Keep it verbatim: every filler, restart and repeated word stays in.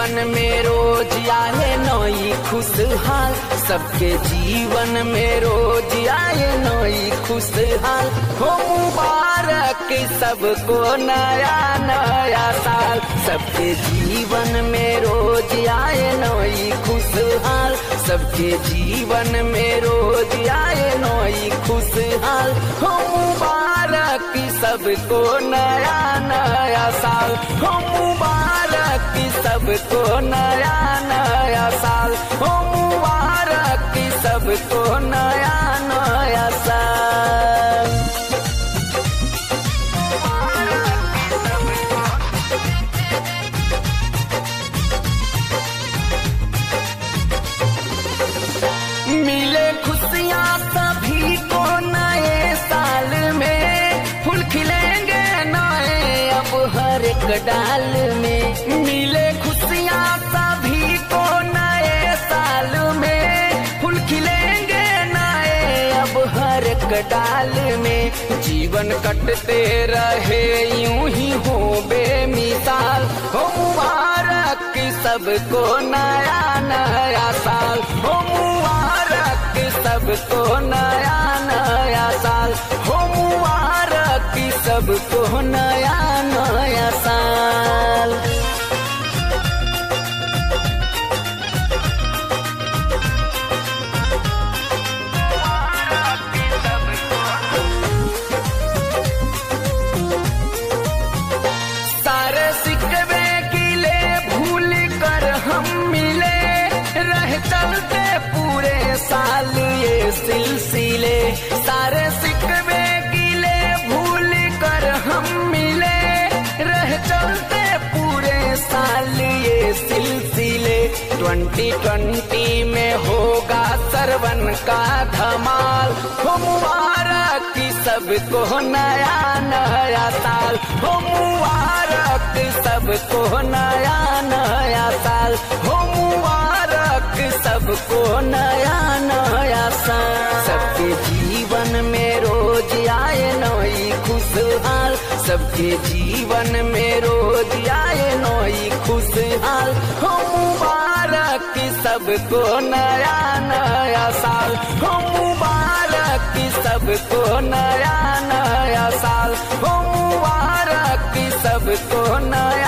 जीवन में रोज आए नई खुशहाल, सबके जीवन में रोज आए नई खुशहाल। हो मुबारक सबको नया नया साल, सबके जीवन में रोज आए नई खुशहाल, सबके जीवन में रोज आए नई खुशहाल। हो मुबारक सबको नया नया साल, हो मुबारक सबको नया नया साल, हो मुबारक सबको नया नया साल। मिले खुशियाँ सभी को नए साल में, फूल खिलेंगे नए अब हर एक डाल में। मिले खुशियाँ सभी को नए साल में, फूल खिलेंगे नए अब हर एक डाल में। जीवन कटते रहे यूं ही हो बेमिसाल, हो मुबारक सबको नया नया साल, हो मुबारक सबको नया नया साल, हो मुबारक सबको नया नया साल। सारे सिकवे गिले भूल कर हम मिले, रह चलते पूरे साल ये सिलसिले। सारे सिकवे गिले भूल कर हम मिले, रह चलते पूरे साल ये सिलसिले। ट्वेंटी ट्वेंटी में होगा सरवन का धमाल, हो मुबारक सबको नया नया साल, हो मुबारक सबको नया नया साल, हो मुबारक सबको नया नया साल। सबके जीवन में रोज आए नई खुशहाल, सबके जीवन में रोज आए नई खुशहाल। हो मुबारक सबको नया नया साल, हो मुबारक सबको नया नया साल, हो मुबारक सबको नया